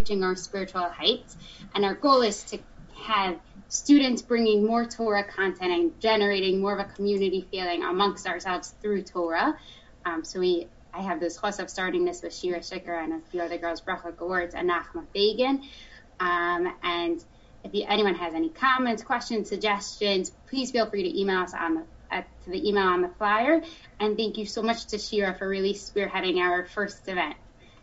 reaching our spiritual heights. And our goal is to have students bringing more Torah content and generating more of a community feeling amongst ourselves through Torah. I have this chos of starting this with Shira Shiker and a few other girls, Bracha Gewortz and Nachma Begin. And if anyone has any comments, questions, suggestions, please feel free to email us to the email on the flyer. And thank you so much to Shira for really spearheading our first event.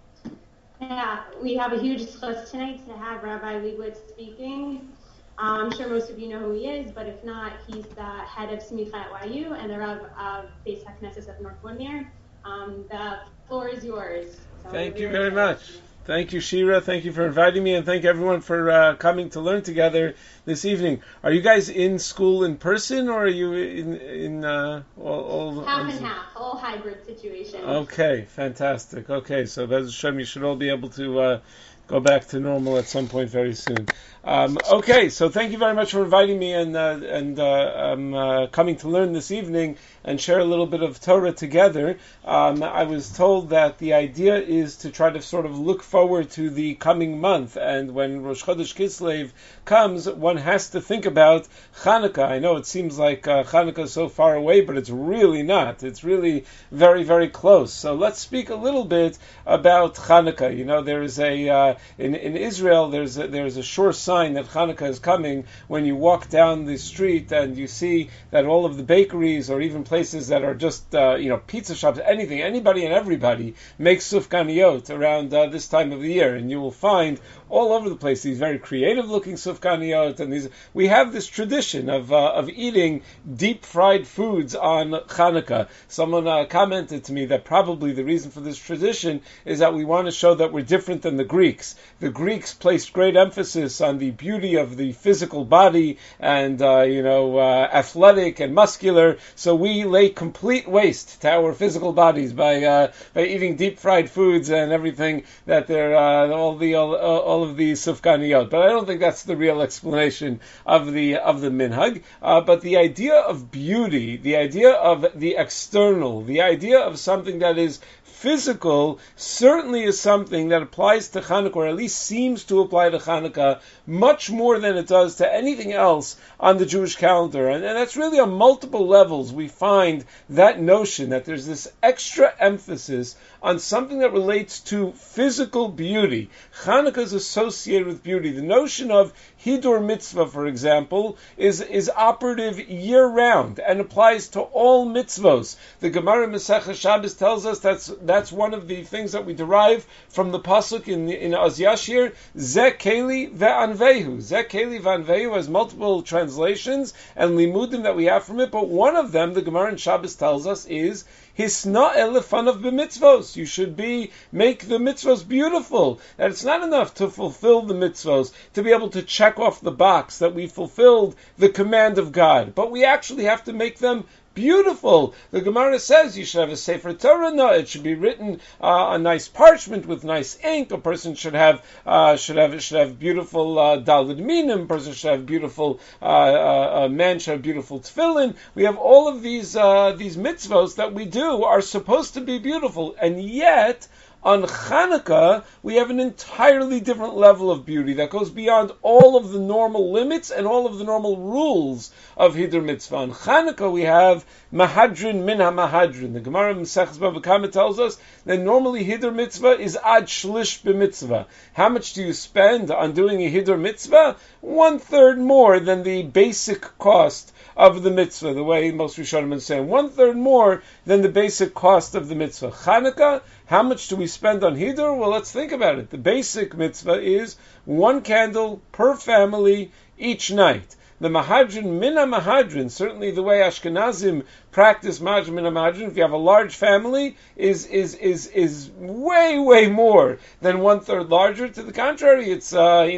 Yeah, we have a huge chos tonight to have Rabbi Leibowitz speaking. I'm sure most of you know who he is, but if not, he's the head of Smicha at YU and the Rav of Beis HaKnesses of North Woodmere. The floor is yours. So thank you very much. Thank you, Shira. Thank you for inviting me, and thank everyone for coming to learn together this evening. Are you guys in school in person, or are you in all half and half, all hybrid situation? Okay, fantastic. Okay, so Bez Hashem, you should all be able to go back to normal at some point very soon. Okay, so thank you very much for inviting me and coming to learn this evening and share a little bit of Torah together. I was told that the idea is to try to sort of look forward to the coming month, and when Rosh Chodesh Kislev comes, one has to think about Hanukkah. I know it seems like Hanukkah is so far away, but it's really not. It's really very, very close. So let's speak a little bit about Hanukkah. You know, there is in Israel, there's a sure sign that Hanukkah is coming when you walk down the street and you see that all of the bakeries or even places that are just pizza shops, anybody and everybody makes sufganiyot around this time of the year, and you will find all over the place these very creative looking sufganiyot, and we have this tradition of eating deep fried foods on Hanukkah. Someone commented to me that probably the reason for this tradition is that we want to show that we're different than the Greeks. The Greeks placed great emphasis on the beauty of the physical body and athletic and muscular, so we lay complete waste to our physical bodies by eating deep fried foods and everything that they're all of the sufganiyot. But I don't think that's the real explanation of the minhag. But the idea of beauty, the idea of the external, the idea of something that is physical certainly is something that applies to Hanukkah, or at least seems to apply to Hanukkah, much more than it does to anything else on the Jewish calendar. And that's really on multiple levels. We find that notion that there's this extra emphasis on something that relates to physical beauty. Hanukkah is associated with beauty. The notion of Hidur Mitzvah, for example, is operative year-round and applies to all mitzvos. The Gemara Masechah Shabbos tells us that's one of the things that we derive from the pasuk in Oz Yashir, Zeh Keli Ve'anvehu. Zeh Keli Ve'anvehu has multiple translations and limudim that we have from it, but one of them, the Gemara in Shabbos tells us, is Hisna elefanav b'mitzvos. You should make the mitzvos beautiful. That it's not enough to fulfill the mitzvos, to be able to check off the box that we fulfilled the command of God, but we actually have to make them beautiful. The Gemara says you should have a Sefer Torah. No, it should be written on nice parchment with nice ink. A person should have beautiful Daled Minim. A person should have beautiful a man should have beautiful tefillin. We have all of these mitzvos that we do are supposed to be beautiful, and yet on Hanukkah, we have an entirely different level of beauty that goes beyond all of the normal limits and all of the normal rules of Hidur Mitzvah. On Hanukkah, we have Mahadrin min ha-Mahadrin. The Gemara Maseches Bava Kama tells us that normally Hidur Mitzvah is ad shlish b'mitzvah. How much do you spend on doing a Hidur Mitzvah? 1/3 more than the basic cost of the mitzvah, the way most Rishonim are saying. 1/3 more than the basic cost of the mitzvah. Chanukah, how much do we spend on Hidur? Well, let's think about it. The basic mitzvah is 1 candle per family each night. The Mahadrin Mina Mahadrin, certainly the way Ashkenazim practice Mahadrin Mina Mahadrin, if you have a large family, is way more than 1/3 larger. To the contrary, it's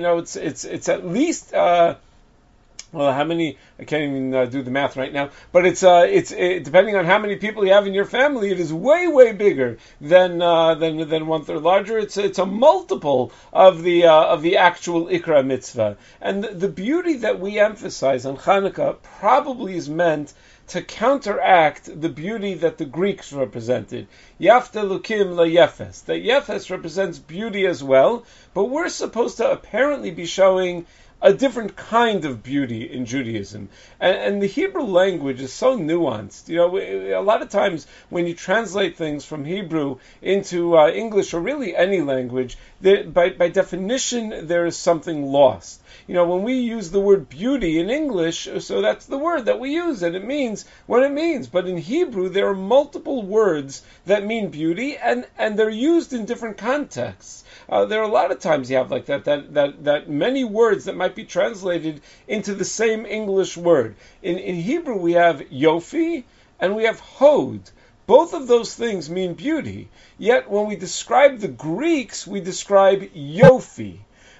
at least well, how many? I can't even do the math right now. But it's depending on how many people you have in your family, it is way bigger than 1/3 larger. It's a multiple of the actual Ikra mitzvah. And the beauty that we emphasize on Hanukkah probably is meant to counteract the beauty that the Greeks represented. Yafta lukim la yefes. That yefes represents beauty as well, but we're supposed to apparently be showing a different kind of beauty in Judaism. And the Hebrew language is so nuanced. A lot of times when you translate things from Hebrew into English, or really any language, by definition there is something lost. When we use the word beauty in English, so that's the word that we use, and it means what it means. But in Hebrew, there are multiple words that mean beauty, and they're used in different contexts. There are a lot of times you have like that many words that might be translated into the same English word. In Hebrew, we have yofi and we have hod. Both of those things mean beauty. Yet when we describe the Greeks, we describe yofi.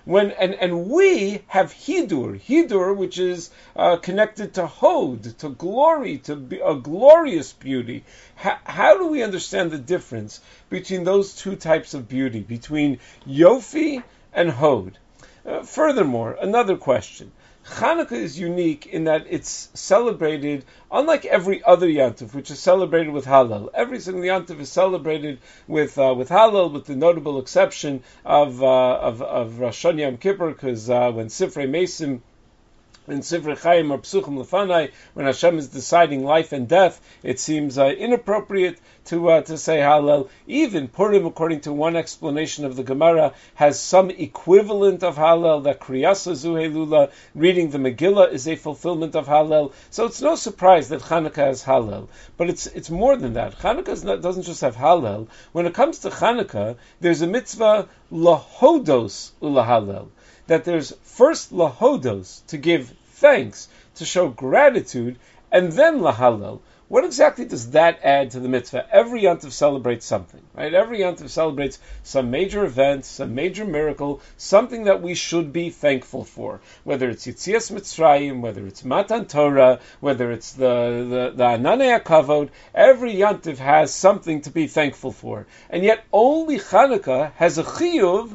And we have hidur, which is connected to hod, to glory, to a glorious beauty. How do we understand the difference between those two types of beauty, between yofi and hod? Furthermore, another question. Hanukkah is unique in that it's celebrated, unlike every other Yantiv, which is celebrated with Hallel. Every single Yantiv is celebrated with Hallel, with the notable exception of Rosh Hashanah Yom Kippur, because when Sifrei Mesim in Sifrei Chaim or Psuchim Lefanai, when Hashem is deciding life and death, it seems inappropriate to say Hallel. Even Purim, according to one explanation of the Gemara, has some equivalent of Hallel, that Kriyasa Zuhelula, reading the Megillah, is a fulfillment of Hallel. So it's no surprise that Chanukah has Hallel. But it's more than that. Chanukah doesn't just have Hallel. When it comes to Chanukah, there's a mitzvah lahodos ulahallel. That there's first lahodos, to give thanks, to show gratitude, and then lahallel. What exactly does that add to the mitzvah? Every Yantiv celebrates something, right? Every Yantiv celebrates some major event, some major miracle, something that we should be thankful for. Whether it's Yitzias Mitzrayim, whether it's Matan Torah, whether it's the Ananei HaKavod, every Yantiv has something to be thankful for. And yet only Chanukah has a chiyuv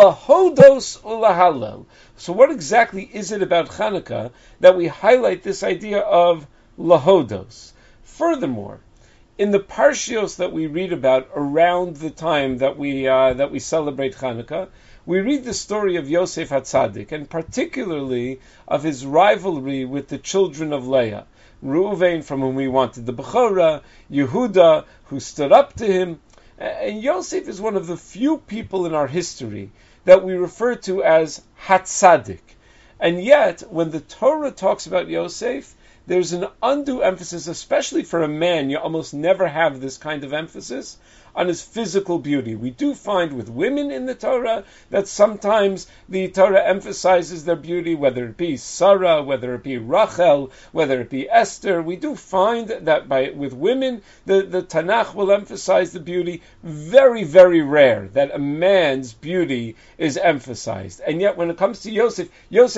lahodos ulahallel. So what exactly is it about Chanukah that we highlight this idea of lahodos? Furthermore, in the parshios that we read about around the time that we celebrate Chanukah, we read the story of Yosef HaTzadik, and particularly of his rivalry with the children of Leah. Reuven, from whom he wanted the Bechorah, Yehuda, who stood up to him. And Yosef is one of the few people in our history that we refer to as Hatzadik. And yet, when the Torah talks about Yosef, there's an undue emphasis, especially for a man. You almost never have this kind of emphasis on his physical beauty. We do find with women in the Torah that sometimes the Torah emphasizes their beauty, whether it be Sarah, whether it be Rachel, whether it be Esther. We do find that with women, the Tanakh will emphasize the beauty. Very, very rare that a man's beauty is emphasized. And yet when it comes to Yosef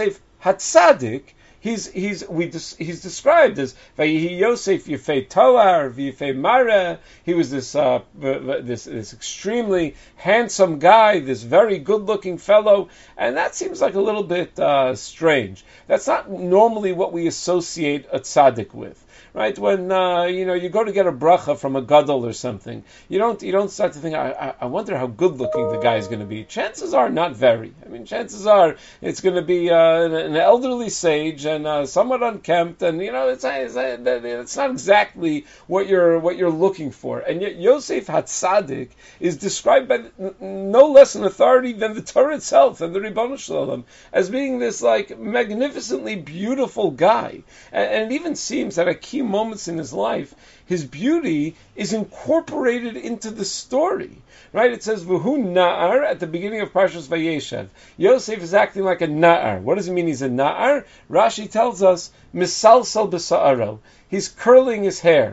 Hatzadik, he's described as Vayihi Yosef Yefei Toar V'Yefei Mara. He was this extremely handsome guy, this very good-looking fellow, and that seems like a little bit strange. That's not normally what we associate a tzaddik with. Right, when you go to get a bracha from a gadol or something, you don't start to think, I wonder how good looking the guy is going to be. Chances are not very. I mean, chances are it's going to be an elderly sage and somewhat unkempt, and it's not exactly what you're looking for. And yet Yosef HaTzadik is described by no less an authority than the Torah itself and the Ribbon Shalom as being this like magnificently beautiful guy, and it even seems that a key moments in his life, his beauty is incorporated into the story. Right? It says, V'hu na'ar, at the beginning of Parshas Vayeshev. Yosef is acting like a na'ar. What does it mean he's a na'ar? Rashi tells us, misalsal b'sa'aro. He's curling his hair.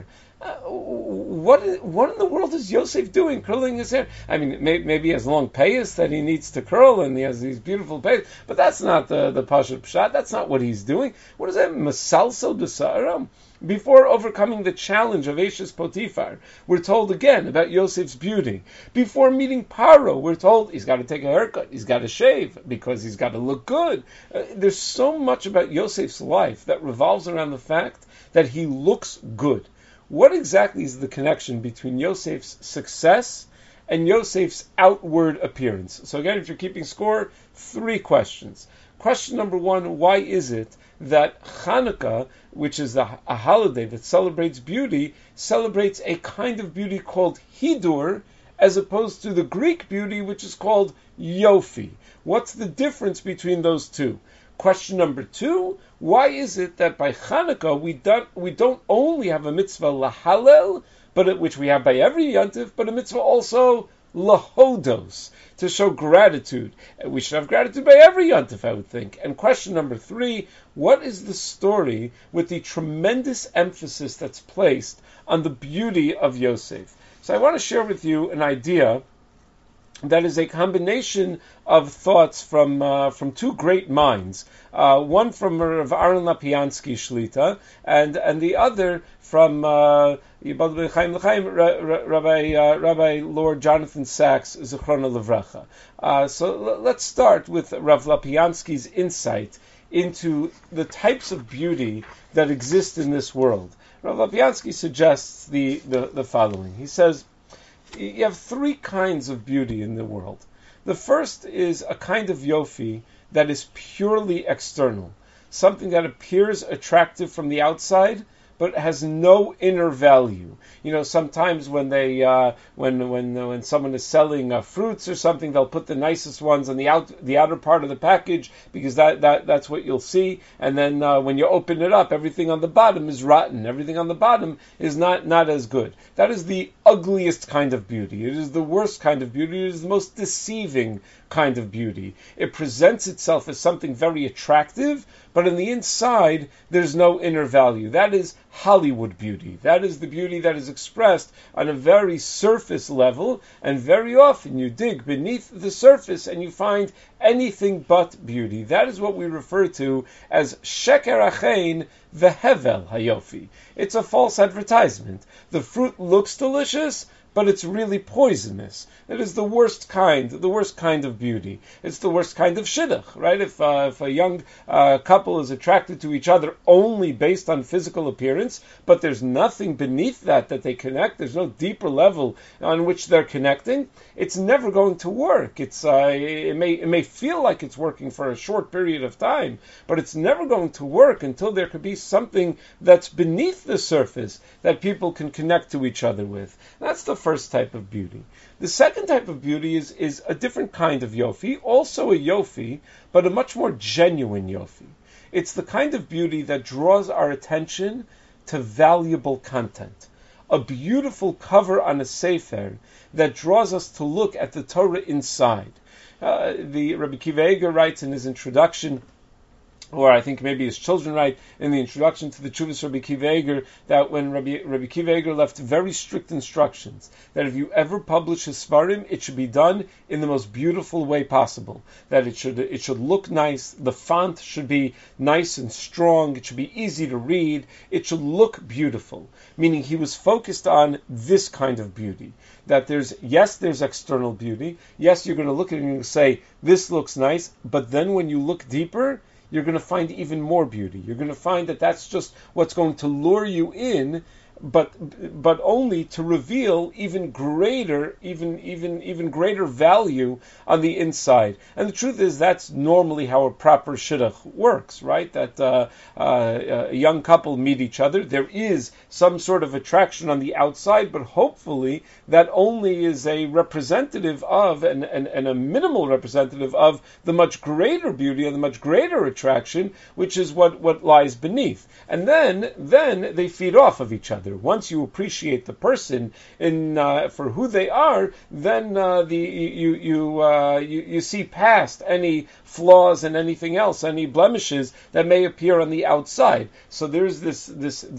what in the world is Yosef doing, curling his hair? I mean, maybe he has long payas that he needs to curl, and he has these beautiful payas, but that's not the Pashut Pshat. That's not what he's doing. What is that? Masalsel B'Sa'aram? Before overcoming the challenge of Eshes Potiphar, we're told again about Yosef's beauty. Before meeting Paro, we're told he's got to take a haircut, he's got to shave, because he's got to look good. There's so much about Yosef's life that revolves around the fact that he looks good. What exactly is the connection between Yosef's success and Yosef's outward appearance? So again, if you're keeping score, 3 questions. Question number 1, why is it that Hanukkah, which is a holiday that celebrates beauty, celebrates a kind of beauty called Hidur, as opposed to the Greek beauty, which is called Yofi? What's the difference between those two? Question number 2, why is it that by Hanukkah we don't only have a mitzvah lahalel, which we have by every yontif, but a mitzvah also lahodos, to show gratitude? We should have gratitude by every yontif, I would think. And question number 3, what is the story with the tremendous emphasis that's placed on the beauty of Yosef? So I want to share with you an idea that is a combination of thoughts from 2 great minds. One from Rav Aaron Lapiansky Shlita, and the other from Rabbi Lord Jonathan Sachs Zichrona Livracha. So let's start with Rav Lapiansky's insight into the types of beauty that exist in this world. Rav Lapiansky suggests the following. He says, you have 3 kinds of beauty in the world. The first is a kind of yofi that is purely external, something that appears attractive from the outside, but has no inner value. You know, sometimes when they when someone is selling fruits or something, they'll put the nicest ones on the outer part of the package, because that's what you'll see. And then when you open it up, everything on the bottom is rotten. Everything on the bottom is not as good. That is the ugliest kind of beauty. It is the worst kind of beauty. It is the most deceiving kind of beauty. It presents itself as something very attractive, but on the inside, there's no inner value. That is Hollywood beauty. That is the beauty that is expressed on a very surface level, and very often you dig beneath the surface and you find anything but beauty. That is what we refer to as sheker achein vehevel hayofi. It's a false advertisement. The fruit looks delicious, but it's really poisonous. It is the worst kind of beauty. It's the worst kind of shidduch, right? If a young couple is attracted to each other only based on physical appearance, but there's nothing beneath that they connect, there's no deeper level on which they're connecting, it's never going to work. It may feel like it's working for a short period of time, but it's never going to work until there could be something that's beneath the surface that people can connect to each other with. That's the first type of beauty. The second type of beauty is a different kind of yofi, also a yofi, but a much more genuine yofi. It's the kind of beauty that draws our attention to valuable content. A beautiful cover on a sefer that draws us to look at the Torah inside. The Rabbi Akiva Eiger writes in his introduction, or I think maybe his children write in the introduction to the Chuvas Rabbi Akiva Eiger, that when Rabbi Akiva Eiger left very strict instructions that if you ever publish his Svarim, it should be done in the most beautiful way possible. That it should look nice, the font should be nice and strong, it should be easy to read, it should look beautiful. Meaning he was focused on this kind of beauty. That there's external beauty, yes, you're going to look at it and say, this looks nice, but then when you look deeper, you're going to find even more beauty. You're going to find that that's just what's going to lure you in, but only to reveal even greater value on the inside. And the truth is, that's normally how a proper shidduch works, right? That a young couple meet each other. There is some sort of attraction on the outside, but hopefully that only is a representative of, and a minimal representative of, the much greater beauty and the much greater attraction, which is what lies beneath. And then they feed off of each other. together. Once you appreciate the person for who they are, then you see past any flaws and anything else, any blemishes that may appear on the outside. So there's this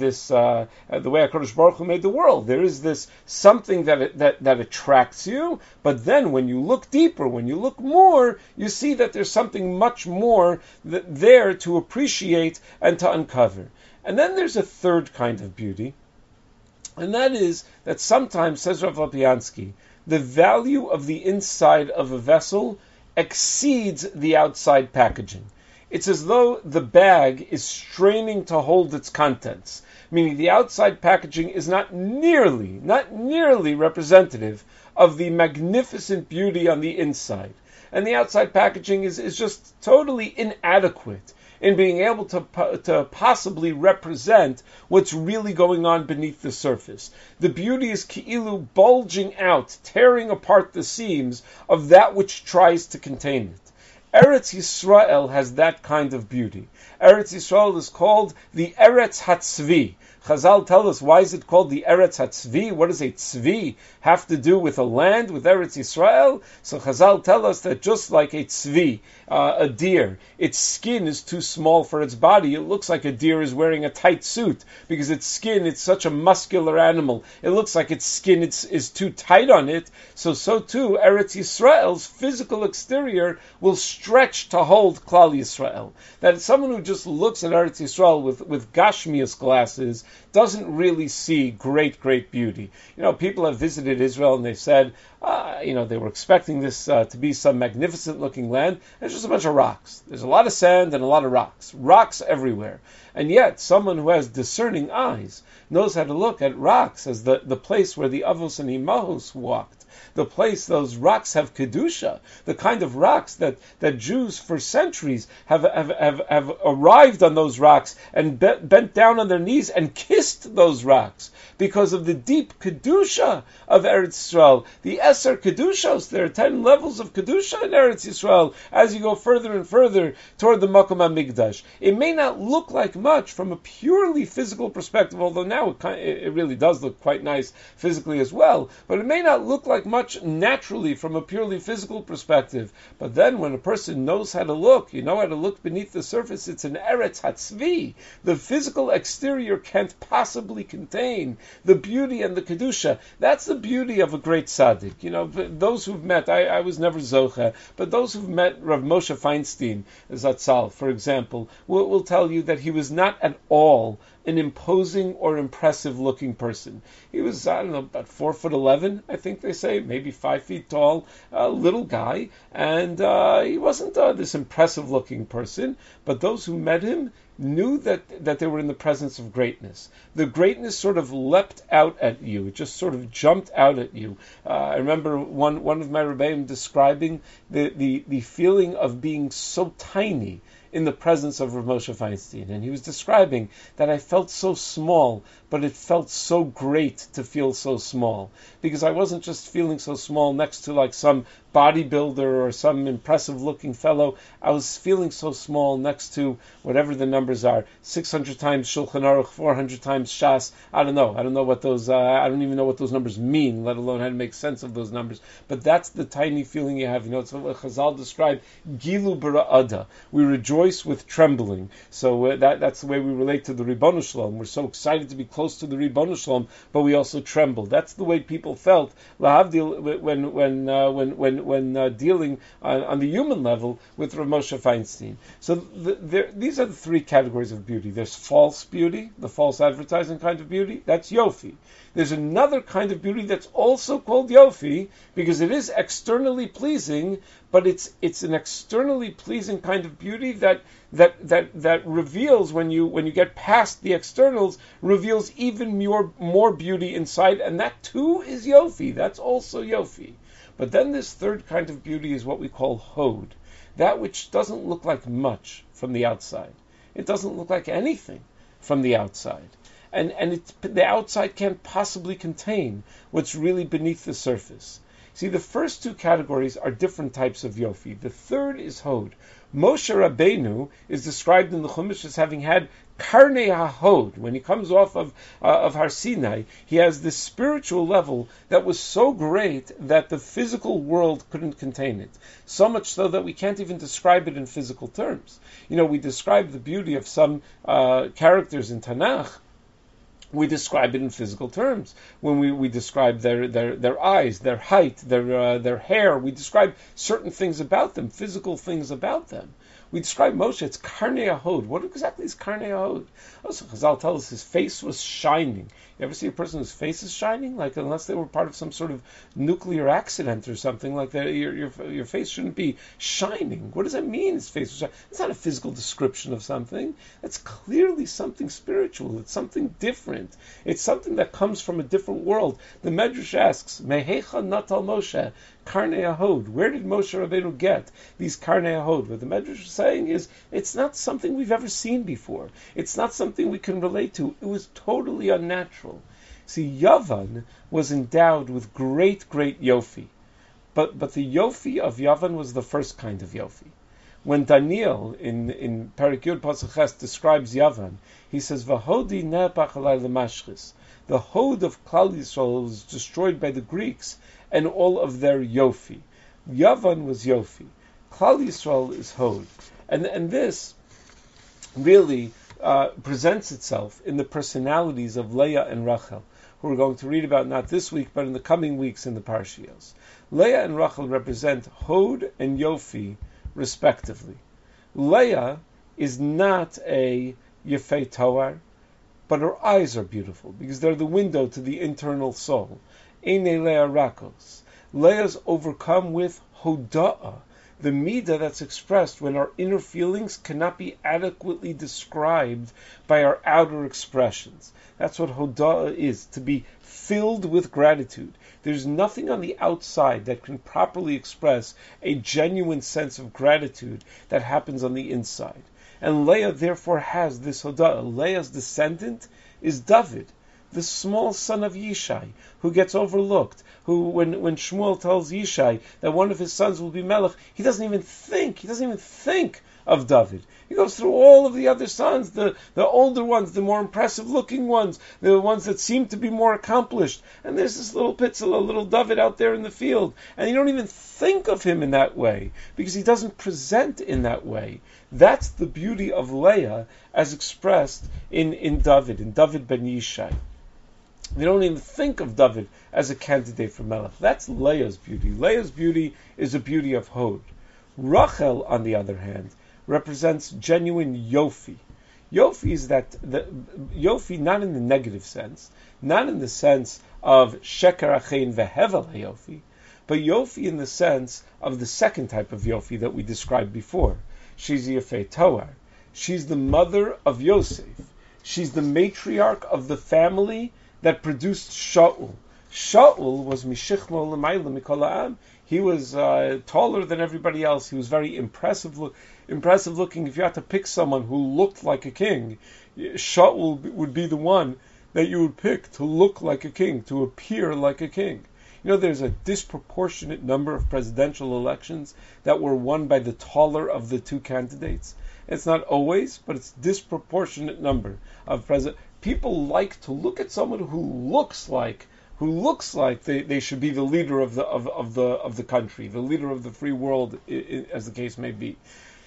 the way HaKadosh Baruch Hu made the world. There is this something that attracts you, but then when you look deeper, when you look more, you see that there's something much more there to appreciate and to uncover. And then there's a third kind of beauty, and that is that sometimes, says Rav Lopiansky, the value of the inside of a vessel exceeds the outside packaging. It's as though the bag is straining to hold its contents, meaning the outside packaging is not nearly representative of the magnificent beauty on the inside. And the outside packaging is just totally inadequate in being able to possibly represent what's really going on beneath the surface. The beauty is ki'ilu bulging out, tearing apart the seams of that which tries to contain it. Eretz Yisrael has that kind of beauty. Eretz Yisrael is called the Eretz HaTzvi. Chazal tell us, why is it called the Eretz HaTzvi? What does a tzvi have to do with a land, with Eretz Yisrael? So Chazal tell us that just like a tzvi, a deer, its skin is too small for its body. It looks like a deer is wearing a tight suit because its skin, it's such a muscular animal. It looks like its skin is too tight on it. So too, Eretz Yisrael's physical exterior will stretch to hold Klal Yisrael. That someone who just looks at Eretz Yisrael with Gashmias glasses doesn't really see great beauty. People have visited Israel and they've said, they were expecting this to be some magnificent looking land. It's just a bunch of rocks. There's a lot of sand and a lot of rocks. Rocks everywhere. And yet, someone who has discerning eyes knows how to look at rocks as the place where the Avos and Imahos walked. The place, those rocks have Kedusha, the kind of rocks that Jews for centuries have arrived on those rocks and bent down on their knees and kissed those rocks because of the deep Kedusha of Eretz Yisrael. The Eser Kedushos, there are 10 levels of Kedusha in Eretz Yisrael as you go further and further toward the Makom HaMikdash. It may not look like much from a purely physical perspective, although now it really does look quite nice physically as well, but it may not look like much naturally from a purely physical perspective. But then when a person knows how to look, how to look beneath the surface, it's an Eretz HaTzvi. The physical exterior can't possibly contain the beauty and the Kedusha. That's the beauty of a great tzaddik. Those who've met, I was never Zocha, but those who've met Rav Moshe Feinstein, Zatzal, for example, will tell you that he was not at all an imposing or impressive looking person. He was, about 4'11", I think they say, maybe 5 feet tall, little guy, and he wasn't this impressive looking person, but those who met him knew that they were in the presence of greatness. The greatness sort of leapt out at you. It just sort of jumped out at you. I remember one of my Rebbeim describing the feeling of being so tiny in the presence of Rav Moshe Feinstein. And he was describing that I felt so small, but it felt so great to feel so small. Because I wasn't just feeling so small next to like some bodybuilder or some impressive looking fellow. I was feeling so small next to whatever the numbers are, 600 times Shulchan Aruch, 400 times Shas. I don't know what those, I don't even know what those numbers mean, let alone how to make sense of those numbers. But that's the tiny feeling you have. It's what Chazal described, Gilu Bara'ada. We rejoice with trembling. So that's the way we relate to the Ribbonu Shalom. We're so excited to be close to the Ribbonu Shalom, but we also tremble. That's the way people felt lahavdil when dealing on the human level with Rav Moshe Feinstein. So these are the three categories of beauty. There's false beauty, the false advertising kind of beauty. That's Yofi. There's another kind of beauty that's also called Yofi because it is externally pleasing, but it's an externally pleasing kind of beauty that reveals, when you get past the externals, reveals even more beauty inside, and that too is Yofi. That's also Yofi. But then this third kind of beauty is what we call Hod, that which doesn't look like much from the outside. It doesn't look like anything from the outside. And the outside can't possibly contain what's really beneath the surface. See, the first two categories are different types of Yofi. The third is Hod. Moshe Rabbeinu is described in the Chumash as having had karnei hahod. When he comes off of Har Sinai, he has this spiritual level that was so great that the physical world couldn't contain it. So much so that we can't even describe it in physical terms. We describe the beauty of some characters in Tanakh. We describe it in physical terms. When we describe their eyes, their height, their hair, we describe certain things about them, physical things about them. We describe Moshe, it's karnei hahod. What exactly is karnei hahod? Also, Chazal tells us his face was shining. You ever see a person whose face is shining? Like, unless they were part of some sort of nuclear accident or something like that, your face shouldn't be shining. What does that mean, his face was shining? It's not a physical description of something. That's clearly something spiritual. It's something different. It's something that comes from a different world. The Medrash asks, Mehecha natal Moshe, karnei hahod. Where did Moshe Rabbeinu get these karnei hahod? What the Medrash is saying is, it's not something we've ever seen before. It's not something we can relate to. It was totally unnatural. See, Yavan was endowed with great, great yofi. But the yofi of Yavan was the first kind of yofi. When Daniel in Perek Yud Pasuk Ches describes Yavan, he says, "V'hodi nepach alai lemashchis." The hod of Klal Yisrael was destroyed by the Greeks and all of their yofi. Yavan was yofi. Klal Yisrael is hod, and this really presents itself in the personalities of Leah and Rachel, who we're going to read about not this week, but in the coming weeks in the Parshios. Leah and Rachel represent Hod and Yofi, respectively. Leah is not a Yefei Toar, but her eyes are beautiful, because they're the window to the internal soul. Eine Leah Rakos. Leah's overcome with Hoda'ah, the midah that's expressed when our inner feelings cannot be adequately described by our outer expressions. That's what hoda'ah is, to be filled with gratitude. There's nothing on the outside that can properly express a genuine sense of gratitude that happens on the inside. And Leah therefore has this hoda'ah. Leah's descendant is David, the small son of Yishai, who gets overlooked, who, when Shmuel tells Yishai that one of his sons will be Melech, he doesn't even think of David. He goes through all of the other sons, the older ones, the more impressive looking ones, the ones that seem to be more accomplished. And there's this little Pitzela, little David out there in the field. And you don't even think of him in that way, because he doesn't present in that way. That's the beauty of Leah as expressed in David ben Yishai. They don't even think of David as a candidate for Melech. That's Leah's beauty. Leah's beauty is a beauty of Hod. Rachel, on the other hand, represents genuine Yofi. Yofi is Yofi not in the negative sense, not in the sense of Sheker Achein Vehevel Yofi, but Yofi in the sense of the second type of Yofi that we described before. She's Yefei Toar. She's the mother of Yosef. She's the matriarch of the family that produced Shaul. Shaul was Mishichmo L'mayla Mikol Ha'am. He was taller than everybody else. He was very impressive looking. If you had to pick someone who looked like a king, Shaul would be the one that you would pick to look like a king, to appear like a king. There's a disproportionate number of presidential elections that were won by the taller of the two candidates. It's not always, but it's disproportionate number of presidents. People like to look at someone who looks like they should be the leader of the country, the leader of the free world, as the case may be.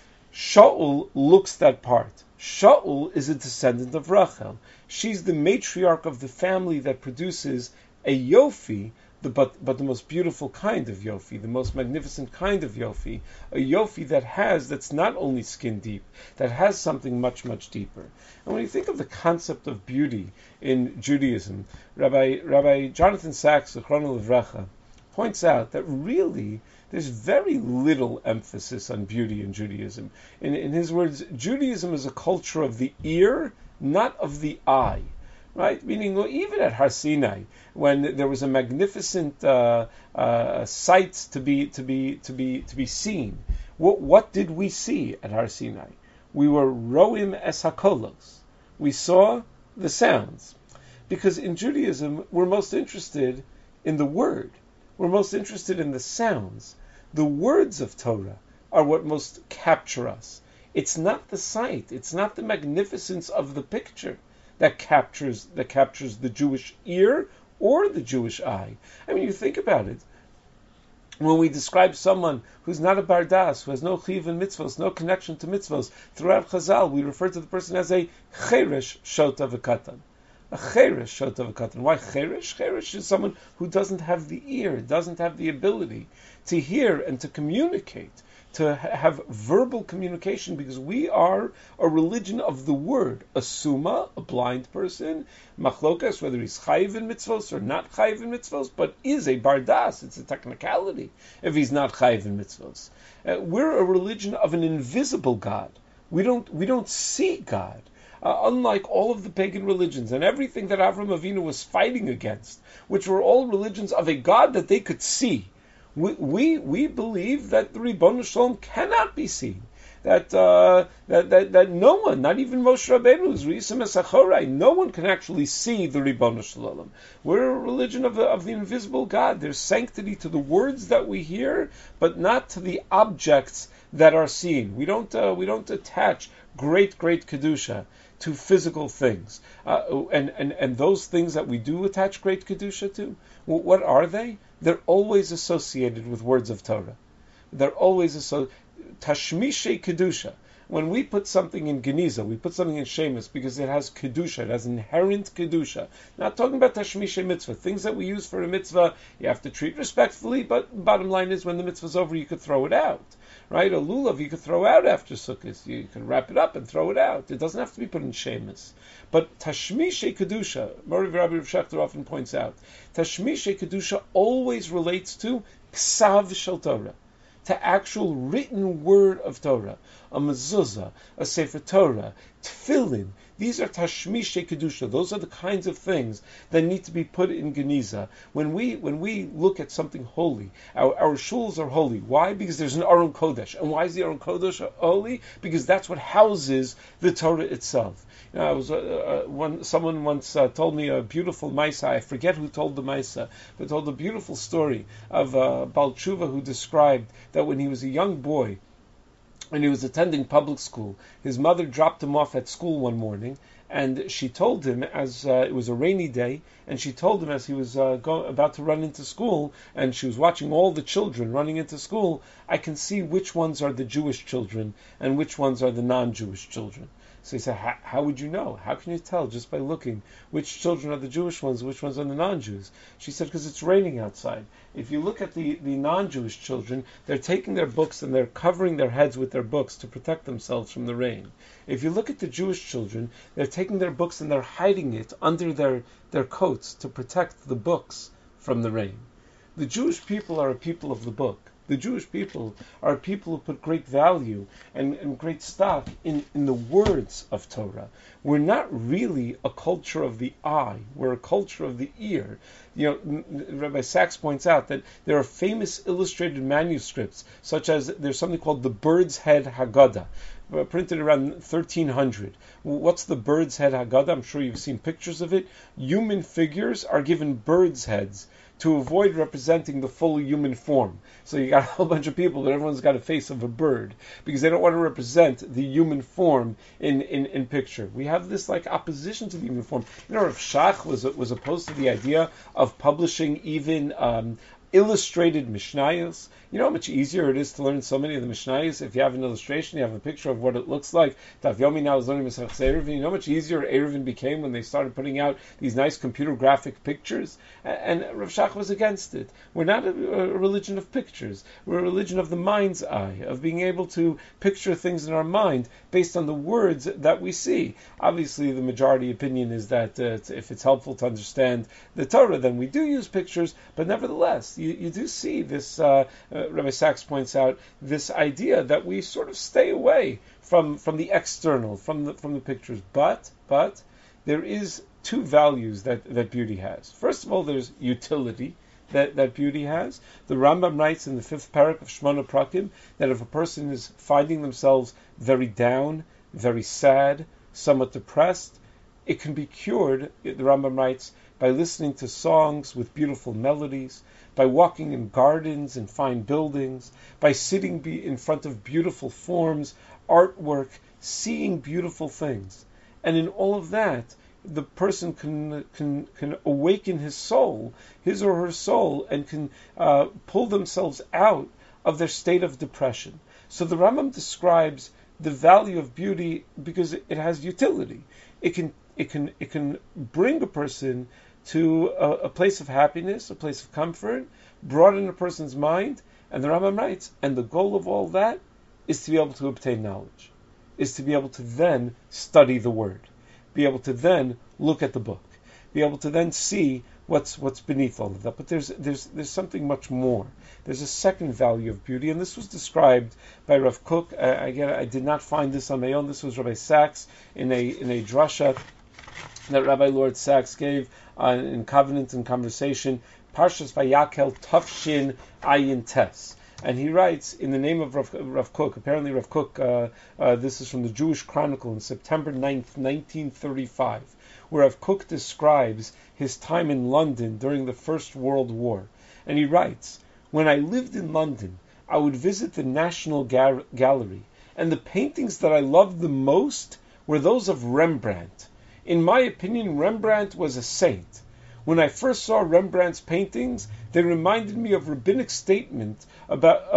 Shaul looks that part. Shaul is a descendant of Rachel. She's the matriarch of the family that produces a Yofi, but the most beautiful kind of Yofi, the most magnificent kind of Yofi, a Yofi that's not only skin deep, that has something much, much deeper. And when you think of the concept of beauty in Judaism, Rabbi Jonathan Sachs, Zichrono Livracha, points out that really there's very little emphasis on beauty in Judaism. In his words, Judaism is a culture of the ear, not of the eye. Right, meaning even at Har Sinai, when there was a magnificent sight to be seen, what did we see at Har Sinai? We were roim es hakolos. We saw the sounds, because in Judaism we're most interested in the word. We're most interested in the sounds, the words of Torah, are what most capture us. It's not the sight, it's not the magnificence of the picture that captures the Jewish ear or the Jewish eye. I mean, you think about it. When we describe someone who's not a bardas, who has no chiv and mitzvos, no connection to mitzvos, throughout Chazal, we refer to the person as a cheresh shota v'katan. A cheresh shota v'katan. Why cheresh? Cheresh is someone who doesn't have the ear, doesn't have the ability to hear and to communicate, to have verbal communication, because we are a religion of the word. A summa, a blind person, machlokas, whether he's chayiv in mitzvos or not chayiv in mitzvos, but is a bardas. It's a technicality if he's not chayiv in mitzvos. We're a religion of an invisible God. We don't see God. Unlike all of the pagan religions and everything that Avram Avinu was fighting against, which were all religions of a God that they could see. We believe that the Ribono Shalom cannot be seen. That no one, not even Moshe Rabbeinu's Risim Esachorai, no one can actually see the Ribono Shalom. We're a religion of the invisible God. There's sanctity to the words that we hear, but not to the objects that are seen. We don't attach great kedusha to physical things, and those things that we do attach great kedusha to, what are they? They're always associated with words of Torah. They're always tashmishe kedusha. When we put something in Geniza, we put something in Shemus because it has kedusha, it has inherent kedusha. Not talking about tashmishe mitzvah, things that we use for a mitzvah, you have to treat respectfully, but bottom line is when the mitzvah's over, you could throw it out. Right? A lulav you could throw out after Sukkot. You can wrap it up and throw it out. It doesn't have to be put in Shemus. But Tashmishe Kedusha, Rabbi Rav Shechter often points out, Tashmishe Kedusha always relates to Ksav Shel Torah, to actual written word of Torah, a mezuzah, a sefer Torah, tefillin. These are tashmishe kedusha. Those are the kinds of things that need to be put in Geniza. When we look at something holy, our shuls are holy. Why? Because there's an Aron Kodesh. And why is the Aron Kodesh holy? Because that's what houses the Torah itself. Someone once told me a beautiful Maisa. I forget who told the Maisa, but told a beautiful story of Baal Tshuva who described that when he was a young boy, and he was attending public school, his mother dropped him off at school one morning, and she told him, as it was a rainy day, and she told him as he was about to run into school, and she was watching all the children running into school, I can see which ones are the Jewish children and which ones are the non-Jewish children. So he said, how would you know? How can you tell just by looking which children are the Jewish ones, which ones are the non-Jews? She said, because it's raining outside. If you look at the non-Jewish children, they're taking their books and they're covering their heads with their books to protect themselves from the rain. If you look at the Jewish children, they're taking their books and they're hiding it under their coats to protect the books from the rain. The Jewish people are a people of the book. The Jewish people are people who put great value and great stock in the words of Torah. We're not really a culture of the eye. We're a culture of the ear. Rabbi Sachs points out that there are famous illustrated manuscripts, such as there's something called the Bird's Head Haggadah, printed around 1300. What's the Bird's Head Haggadah? I'm sure you've seen pictures of it. Human figures are given birds' heads to avoid representing the full human form. So you got a whole bunch of people, but everyone's got a face of a bird, because they don't want to represent the human form in picture. We have this opposition to the human form. Rav Shach was opposed to the idea of publishing even illustrated Mishnayos. You know how much easier it is to learn so many of the Mishnayos if you have an illustration, you have a picture of what it looks like. Daf Yomi now is learning Masechtas Eruvin. You know how much easier Eruvin became when they started putting out these nice computer graphic pictures? And Rav Shach was against it. We're not a religion of pictures. We're a religion of the mind's eye, of being able to picture things in our mind based on the words that we see. Obviously, the majority opinion is that if it's helpful to understand the Torah, then we do use pictures, but nevertheless, you do see this, Rabbi Sachs points out, this idea that we sort of stay away from the external, from the pictures. But there is two values that beauty has. First of all, there's utility that beauty has. The Rambam writes in the 5th parak of Shmona Prakim that if a person is finding themselves very down, very sad, somewhat depressed, it can be cured, the Rambam writes, by listening to songs with beautiful melodies, by walking in gardens and fine buildings, by sitting in front of beautiful forms, artwork, seeing beautiful things. And in all of that, the person can awaken his soul, his or her soul, and can pull themselves out of their state of depression. So the Rambam describes the value of beauty because it has utility. It can bring a person to a place of happiness, a place of comfort, broaden a person's mind, and the Rambam writes, and the goal of all that is to be able to obtain knowledge, is to be able to then study the word, be able to then look at the book, be able to then see what's beneath all of that. But there's something much more. There's a second value of beauty, and this was described by Rav Kook. I did not find this on my own. This was Rabbi Sachs in a drasha that Rabbi Lord Sachs gave in Covenant and Conversation, Parshas Vayakel Tafshin Ayin Tes. And he writes, in the name of Rav Kook, apparently Rav Kook, this is from the Jewish Chronicle in September 9th, 1935, where Rav Kook describes his time in London during the First World War. And he writes, when I lived in London, I would visit the National Gallery, and the paintings that I loved the most were those of Rembrandt. In my opinion, Rembrandt was a saint. When I first saw Rembrandt's paintings, they reminded me of the rabbinic statement about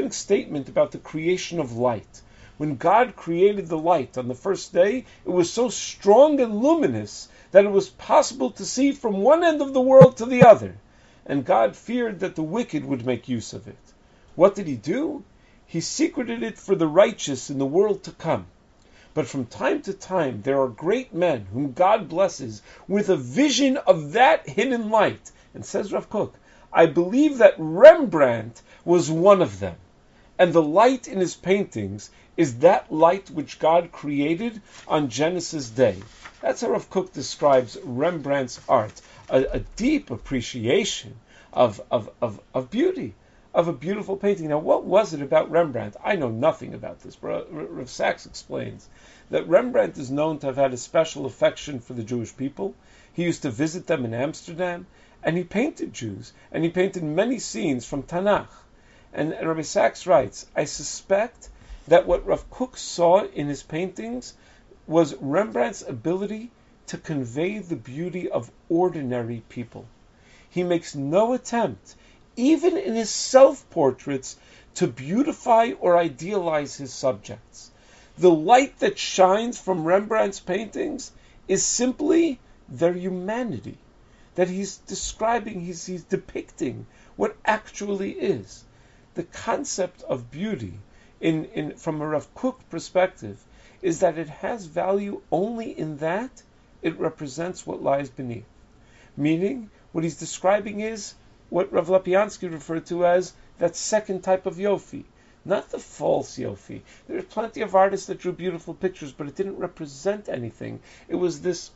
the creation of light. When God created the light on the first day, it was so strong and luminous that it was possible to see from one end of the world to the other. And God feared that the wicked would make use of it. What did he do? He secreted it for the righteous in the world to come. But from time to time, there are great men whom God blesses with a vision of that hidden light. And says Rav Kook, I believe that Rembrandt was one of them. And the light in his paintings is that light which God created on Genesis Day. That's how Rav Kook describes Rembrandt's art. A deep appreciation of beauty, of a beautiful painting. Now, what was it about Rembrandt? I know nothing about this, but Rav Sachs explains that Rembrandt is known to have had a special affection for the Jewish people. He used to visit them in Amsterdam, and he painted Jews, and he painted many scenes from Tanakh. And Rabbi Sachs writes, I suspect that what Rav Kook saw in his paintings was Rembrandt's ability to convey the beauty of ordinary people. He makes no attempt, even in his self-portraits, to beautify or idealize his subjects. The light that shines from Rembrandt's paintings is simply their humanity, that he's describing, he's depicting what actually is. The concept of beauty, from a Rav Kook perspective, is that it has value only in that it represents what lies beneath. Meaning, what he's describing is what Rav Lapiansky referred to as that second type of yofi, not the false yofi. There are plenty of artists that drew beautiful pictures, but it didn't represent anything. It was this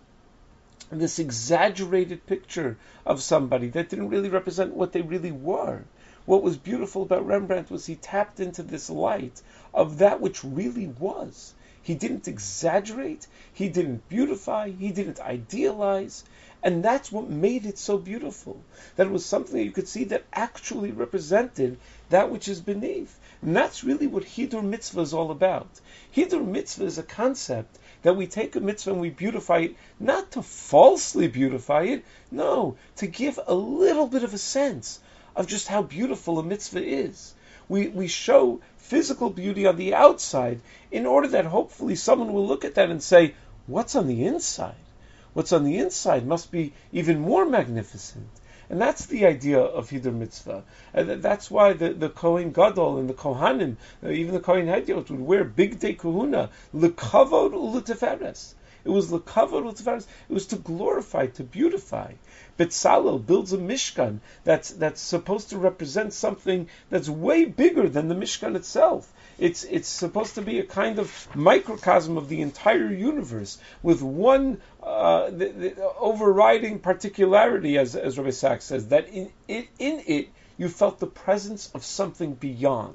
exaggerated picture of somebody that didn't really represent what they really were. What was beautiful about Rembrandt was he tapped into this light of that which really was. He didn't exaggerate, he didn't beautify, he didn't idealize, and that's what made it so beautiful. That it was something that you could see that actually represented that which is beneath. And that's really what Hidur Mitzvah is all about. Hidur Mitzvah is a concept that we take a mitzvah and we beautify it, not to falsely beautify it, no, to give a little bit of a sense of just how beautiful a mitzvah is. We show physical beauty on the outside in order that hopefully someone will look at that and say, what's on the inside? What's on the inside must be even more magnificent. And that's the idea of Hidur Mitzvah. And that's why the Kohen Gadol and the Kohanim, even the Kohen Hediot, would wear big day kahuna, lekavod u'leteferes. It was lekavod u'leteferes. It was to glorify, to beautify. Betzalel builds a Mishkan that's supposed to represent something that's way bigger than the Mishkan itself. It's supposed to be a kind of microcosm of the entire universe, with one the overriding particularity, as Rabbi Sachs says, that in it you felt the presence of something beyond.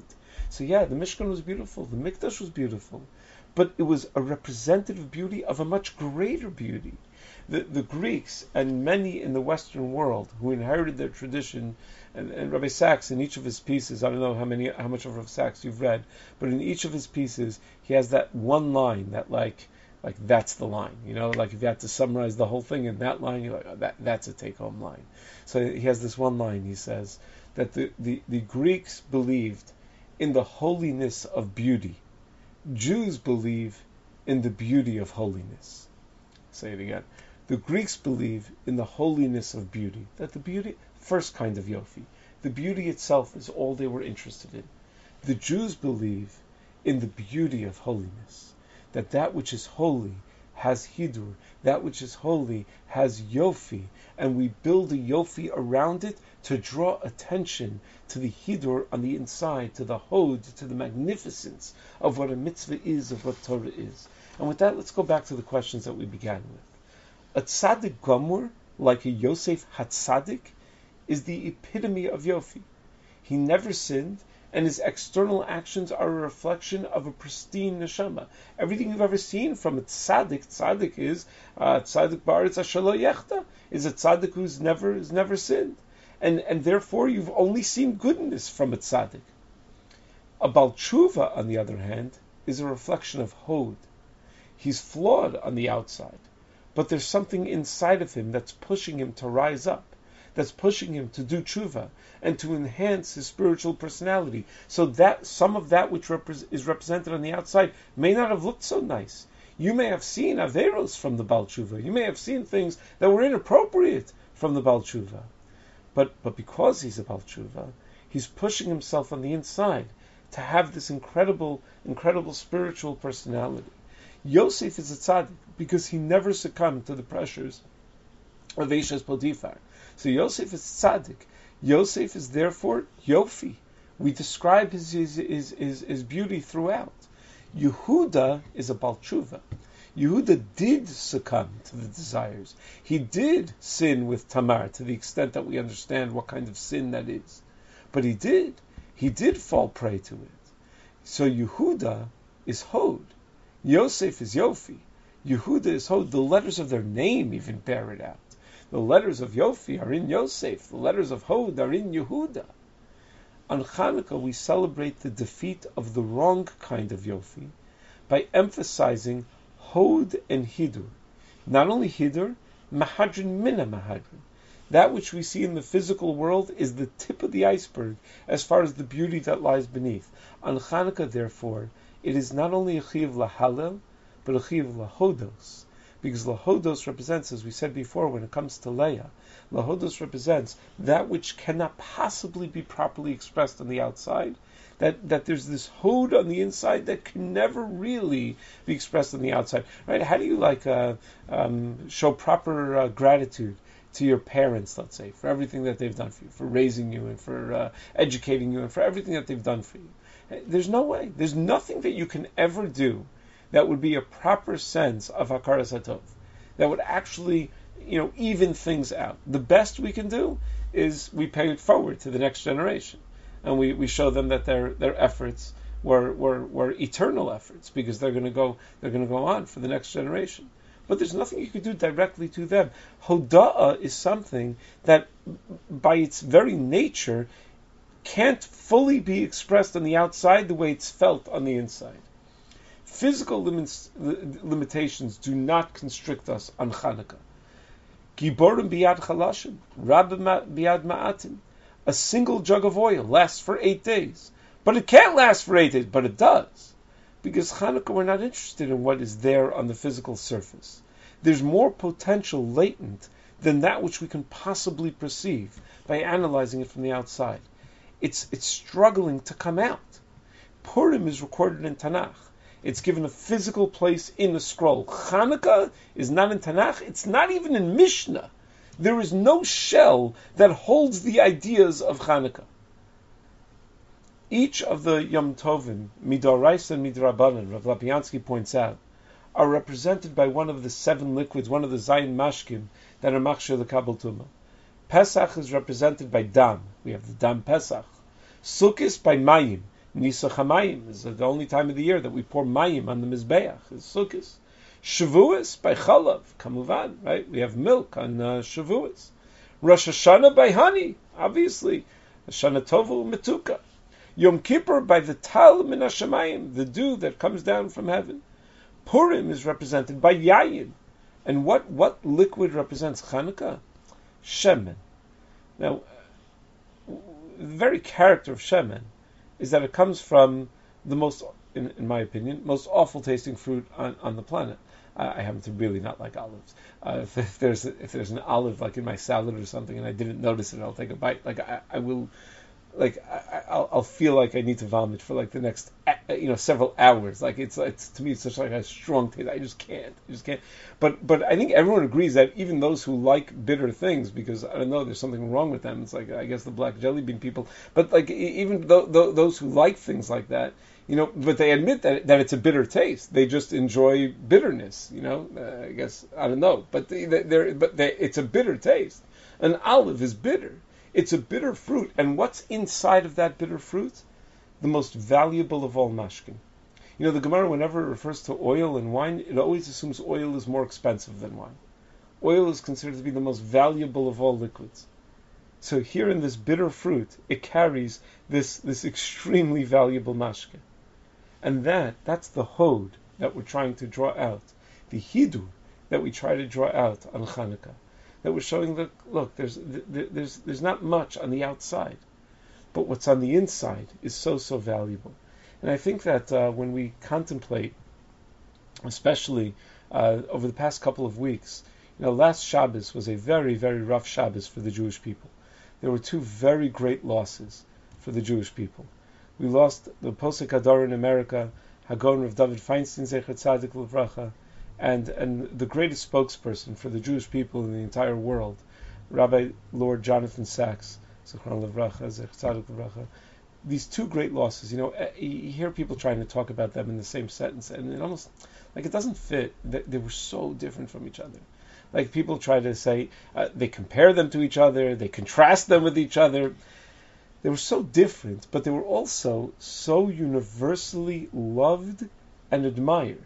So yeah, the Mishkan was beautiful, the Mikdash was beautiful, but it was a representative beauty of a much greater beauty. The Greeks and many in the Western world who inherited their tradition, and Rabbi Sachs in each of his pieces, I don't know how much of Rabbi Sachs you've read, but in each of his pieces he has that one line that like that's the line, like if you had to summarize the whole thing in that line, you're like, oh, that's a take-home line. So he has this one line, he says that the Greeks believed in the holiness of beauty. Jews believe in the beauty of holiness. Say it again. The Greeks believe in the holiness of beauty, that the beauty, first kind of yofi, the beauty itself is all they were interested in. The Jews believe in the beauty of holiness, that which is holy has hidur, that which is holy has yofi, and we build a yofi around it to draw attention to the hidur on the inside, to the hod, to the magnificence of what a mitzvah is, of what Torah is. And with that, let's go back to the questions that we began with. A tzaddik gomur, like a Yosef HaTzaddik, is the epitome of yofi. He never sinned, and his external actions are a reflection of a pristine neshama. Everything you've ever seen from a tzaddik is tzaddik ba'aretz asher lo yechta, is a tzaddik who's never sinned, and therefore you've only seen goodness from a tzaddik. A Baal Tshuva, on the other hand, is a reflection of hod. He's flawed on the outside, but there's something inside of him that's pushing him to rise up, that's pushing him to do tshuva and to enhance his spiritual personality. So that some of that which is represented on the outside may not have looked so nice. You may have seen averos from the Baal Tshuva. You may have seen things that were inappropriate from the Baal Tshuva. But because he's a Baal Tshuva, he's pushing himself on the inside to have this incredible spiritual personality. Yosef is a tzaddik because he never succumbed to the pressures of Eshes Potiphar. So Yosef is tzaddik. Yosef is therefore yofi. We describe his beauty throughout. Yehuda is a Baal Tshuva. Yehuda did succumb to the desires. He did sin with Tamar to the extent that we understand what kind of sin that is. But he did fall prey to it. So Yehuda is hod. Yosef is yofi. Yehuda is hod. The letters of their name even bear it out. The letters of yofi are in Yosef. The letters of hod are in Yehuda. On Chanukah, we celebrate the defeat of the wrong kind of yofi by emphasizing hod and hidur. Not only hidur, mahadrin mina mahadrin. That which we see in the physical world is the tip of the iceberg as far as the beauty that lies beneath. On Chanukah, therefore, it is not only a chiyuv lahalel, but a chiyuv lahodos. Because lahodos represents, as we said before, when it comes to Leah, lahodos represents that which cannot possibly be properly expressed on the outside. That there's this hod on the inside that can never really be expressed on the outside. Right? How do you show proper gratitude to your parents, let's say, for everything that they've done for you, for raising you and for educating you and for everything that they've done for you? There's no way. There's nothing that you can ever do that would be a proper sense of hakaras hatov, that would actually, even things out. The best we can do is we pay it forward to the next generation, and we show them that their efforts were eternal efforts because they're going to go on for the next generation. But there's nothing you can do directly to them. Hoda'ah is something that, by its very nature, can't fully be expressed on the outside the way it's felt on the inside. Physical limitations do not constrict us on Chanukah. Giborim biyad chalashim, rabbim biyad ma'atim. A single jug of oil lasts for 8 days. But it can't last for 8 days, but it does. Because Chanukah, we're not interested in what is there on the physical surface. There's more potential latent than that which we can possibly perceive by analyzing it from the outside. It's struggling to come out. Purim is recorded in Tanakh. It's given a physical place in the scroll. Chanukah is not in Tanakh. It's not even in Mishnah. There is no shell that holds the ideas of Chanukah. Each of the Yom Tovim, Midoraisa and Midrabanan, Rav Lapiansky points out, are represented by one of the 7 liquids, one of the Zayin Mashkim, that are Machshir L'Kabel Tumah. Pesach is represented by Dam. We have the Dam Pesach. Sukkot by Mayim. Nisa Chamayim is the only time of the year that we pour mayim on the Mizbeach, is Sukkot. Shavuos by Chalav, Kamuvan, right? We have milk on Shavuos. Rosh Hashanah by honey, obviously. Shana Tovu Metuka. Yom Kippur by the Tal Min HaShamayim, the dew that comes down from heaven. Purim is represented by Yayin. And what liquid represents Chanukah? Shemen. Now, the very character of Shemen is that it comes from the most, in my opinion, most awful tasting fruit on the planet. I happen to really not like olives. If there's an olive like in my salad or something and I didn't notice it, I'll take a bite. I'll feel like I need to vomit for like the next several hours. Like it's to me it's such like a strong taste. I just can't. But I think everyone agrees that even those who like bitter things, because I don't know, there's something wrong with them. It's like I guess the black jelly bean people. But like even those who like things like that, but they admit that it's a bitter taste. They just enjoy bitterness. I guess I don't know. But it's a bitter taste. An olive is bitter. It's a bitter fruit, and what's inside of that bitter fruit? The most valuable of all mashkin. The Gemara, whenever it refers to oil and wine, it always assumes oil is more expensive than wine. Oil is considered to be the most valuable of all liquids. So here in this bitter fruit, it carries this extremely valuable mashkin. And that's the hod that we're trying to draw out, the hidur that we try to draw out on Chanukah. That we're showing that, look, there's not much on the outside, but what's on the inside is so valuable. And I think that when we contemplate, especially over the past couple of weeks, last Shabbos was a very, very rough Shabbos for the Jewish people. There were two very great losses for the Jewish people. We lost the Posek Hadar in America, Hagon of David Feinstein, Zecher Tzadik L'Vracha, and the greatest spokesperson for the Jewish people in the entire world, Rabbi Lord Jonathan Sachs, Zichron Livracha, Zecher Tzadik Livracha. These two great losses, you hear people trying to talk about them in the same sentence, and it almost, it doesn't fit. They were so different from each other. Like people try to say, they compare them to each other, they contrast them with each other. They were so different, but they were also so universally loved and admired.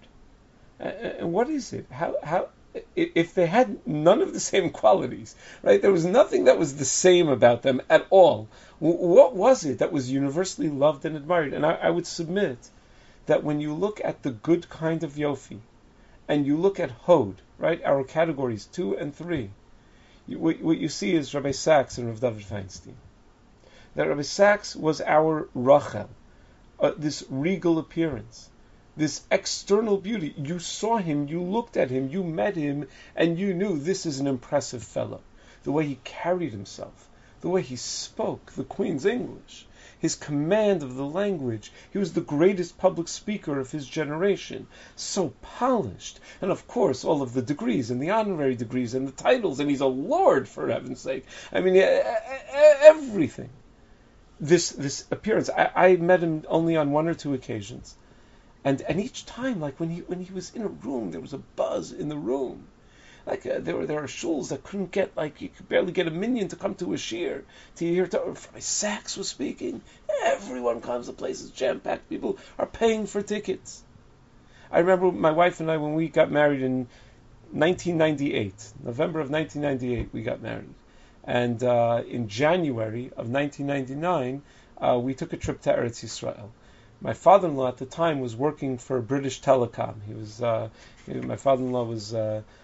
And what is it? How if they had none of the same qualities, right? There was nothing that was the same about them at all. What was it that was universally loved and admired? And I would submit that when you look at the good kind of Yofi, and you look at Hod, right, our categories 2 and 3, what you see is Rabbi Sachs and Rav David Feinstein. That Rabbi Sachs was our Rachel, this regal appearance. This external beauty. You saw him, you looked at him, you met him, and you knew this is an impressive fellow. The way he carried himself, the way he spoke the Queen's English, his command of the language. He was the greatest public speaker of his generation. So polished. And of course, all of the degrees and the honorary degrees and the titles, and he's a lord, for heaven's sake. I mean, everything. This appearance. I met him only on 1 or 2 occasions. And each time, like when he was in a room, there was a buzz in the room. Like there are shuls that couldn't get, you could barely get a minion to come to a shir to hear. Rabbi Sachs was speaking. Everyone comes. The place is jam packed. People are paying for tickets. I remember my wife and I, when we got married in 1998, November of 1998, we got married, and in January of 1999, we took a trip to Eretz Yisrael. My father-in-law at the time was working for British Telecom. He was my father-in-law was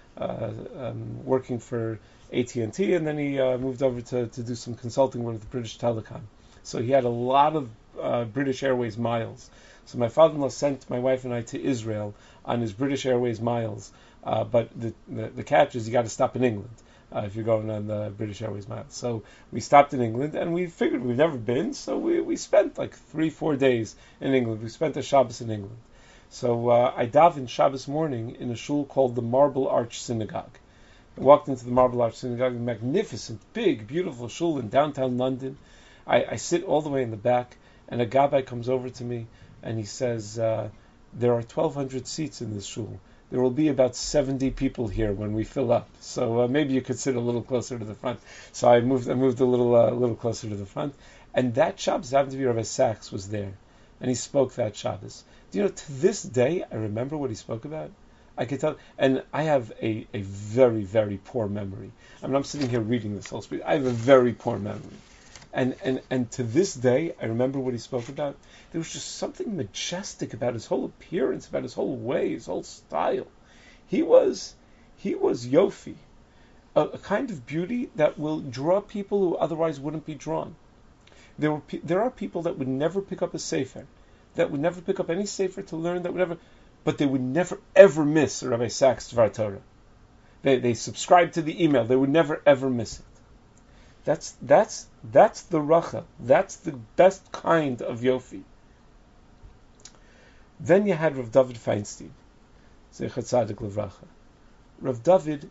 working for AT&T, and then he moved over to do some consulting work with British Telecom. So he had a lot of British Airways miles. So my father-in-law sent my wife and I to Israel on his British Airways miles. But the catch is you got to stop in England if you're going on the British Airways miles. So we stopped in England, and we figured we've never been, so we spent 3-4 days in England. We spent a Shabbos in England. So I davened Shabbos morning in a shul called the Marble Arch Synagogue. I walked into the Marble Arch Synagogue, a magnificent, big, beautiful shul in downtown London. I sit all the way in the back, and a gabbai comes over to me, and he says, there are 1,200 seats in this shul. There will be about 70 people here when we fill up. So maybe you could sit a little closer to the front. So I moved a little closer to the front. And that Shabbos happened to be Rabbi Sachs was there. and he spoke that Shabbos. Do you know, to this day, I remember what he spoke about? I could tell, and I have a very, very poor memory. I mean, I'm sitting here reading this whole speech. I have a very poor memory. And to this day, I remember what he spoke about. There was just something majestic about his whole appearance, about his whole way, his whole style. He was Yofi, a kind of beauty that will draw people who otherwise wouldn't be drawn. There are people that would never pick up a sefer, that would never pick up any sefer to learn, but they would never ever miss Rabbi Sachs Dvar Torah. They subscribe to the email. They would never ever miss it. That's the racha. That's the best kind of Yofi. Then you had Rav David Feinstein, Zecher Tzadik Levracha. Rav David,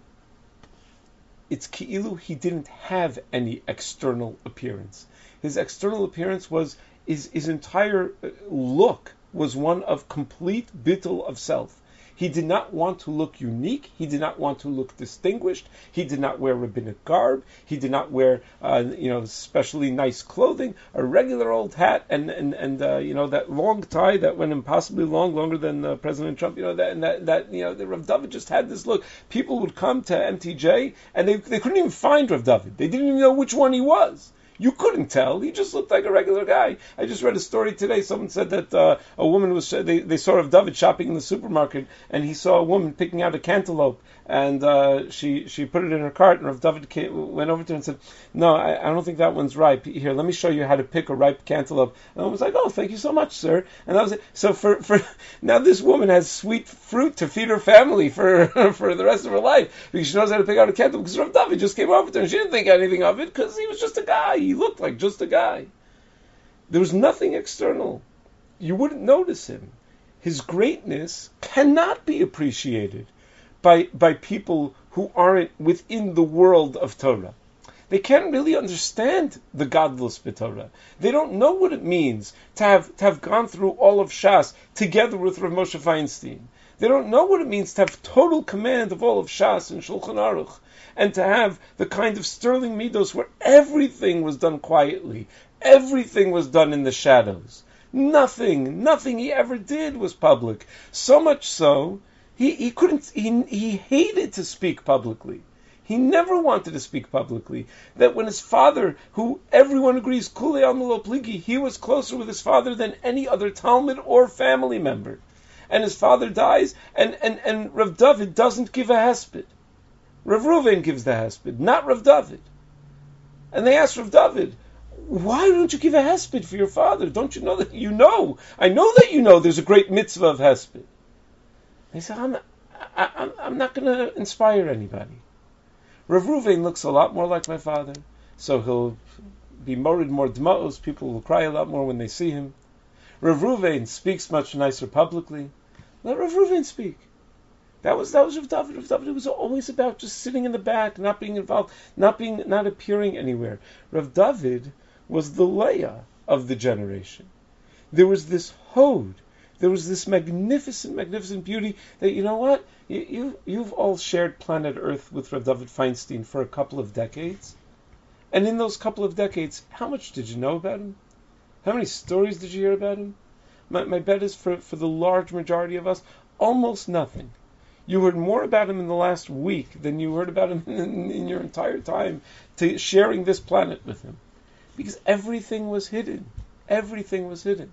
it's ki'ilu he didn't have any external appearance. His external appearance was his entire look was one of complete bittul of self. He did not want to look unique. He did not want to look distinguished. He did not wear rabbinic garb. He did not wear, especially nice clothing. A regular old hat and that long tie that went impossibly long, longer than President Trump. The Rav David just had this look. People would come to MTJ and they couldn't even find Rav David. They didn't even know which one he was. You couldn't tell. He just looked like a regular guy. I just read a story today. Someone said that a woman they saw Rav David shopping in the supermarket, and he saw a woman picking out a cantaloupe, and she put it in her cart, and Rav David went over to her and said, "No, I don't think that one's ripe. Here, let me show you how to pick a ripe cantaloupe." And I was like, "Oh, thank you so much, sir." And that was it. So for now, this woman has sweet fruit to feed her family for the rest of her life because she knows how to pick out a cantaloupe. Because Rav David just came over to her, and she didn't think anything of it because he was just a guy. He looked like just a guy. There was nothing external. You wouldn't notice him. His greatness cannot be appreciated by people who aren't within the world of Torah. They can't really understand the godless b'Torah. They don't know what it means to have gone through all of Shas together with Rav Moshe Feinstein. They don't know what it means to have total command of all of Shas and Shulchan Aruch, and to have the kind of sterling midos where everything was done quietly, everything was done in the shadows. Nothing he ever did was public. So much so, he hated to speak publicly. He never wanted to speak publicly. That when his father, who everyone agrees, Kulei Almelo Pligi, he was closer with his father than any other Talmud or family member. And his father dies, and Rav David doesn't give a hesped. Rav Ruvain gives the hesped, not Rav David. And they asked Rav David, why don't you give a hesped for your father? Don't you know that you know? I know that you know there's a great mitzvah of hesped. He said, I'm not going to inspire anybody. Rav Ruvain looks a lot more like my father, so he'll be morid more d'ma'os. People will cry a lot more when they see him. Rav Ruvain speaks much nicer publicly. Let Rav Ruvain speak. That was Rav David. Rav David was always about just sitting in the back, not being involved, not appearing anywhere. Rav David was the Leah of the generation. There was this hod. There was this magnificent beauty that, you know what? You've all shared planet Earth with Rav David Feinstein for a couple of decades. And in those couple of decades, how much did you know about him? How many stories did you hear about him? My bet is for the large majority of us, almost nothing. You heard more about him in the last week than you heard about him in your entire time to sharing this planet with him. Because everything was hidden. Everything was hidden.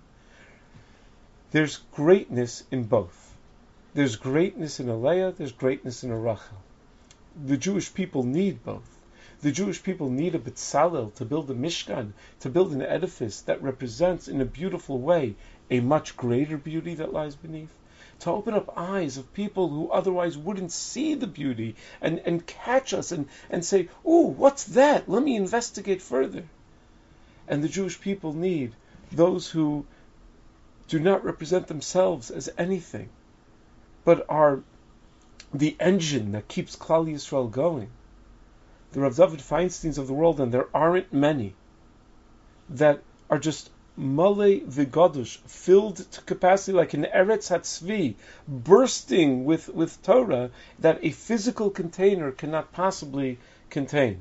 There's greatness in both. There's greatness in a Leah, there's greatness in a Rachel. The Jewish people need both. The Jewish people need a Betzalel to build a Mishkan, to build an edifice that represents in a beautiful way a much greater beauty that lies beneath. To open up eyes of people who otherwise wouldn't see the beauty and catch us and say, "Ooh, what's that? Let me investigate further." And the Jewish people need those who do not represent themselves as anything, but are the engine that keeps Klal Yisrael going. The Rav David Feinsteins of the world, and there aren't many, that are just Malei V'Gadush, filled to capacity like an Eretz HaTzvi, bursting with Torah that a physical container cannot possibly contain.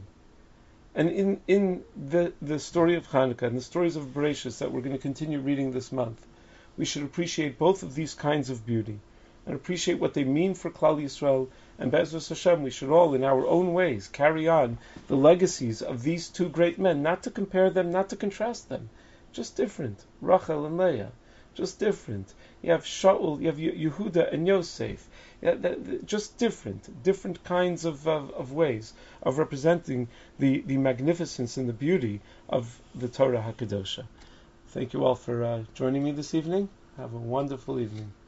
And in the story of Hanukkah and the stories of Bereshis that we're going to continue reading this month, we should appreciate both of these kinds of beauty and appreciate what they mean for Klal Yisrael. And Be'ezus Hashem, we should all, in our own ways, carry on the legacies of these two great men, not to compare them, not to contrast them, just different. Rachel and Leah, just different. You have Shaul, you have Yehuda and Yosef. Just different kinds of ways of representing the magnificence and the beauty of the Torah HaKadosha. Thank you all for joining me this evening. Have a wonderful evening.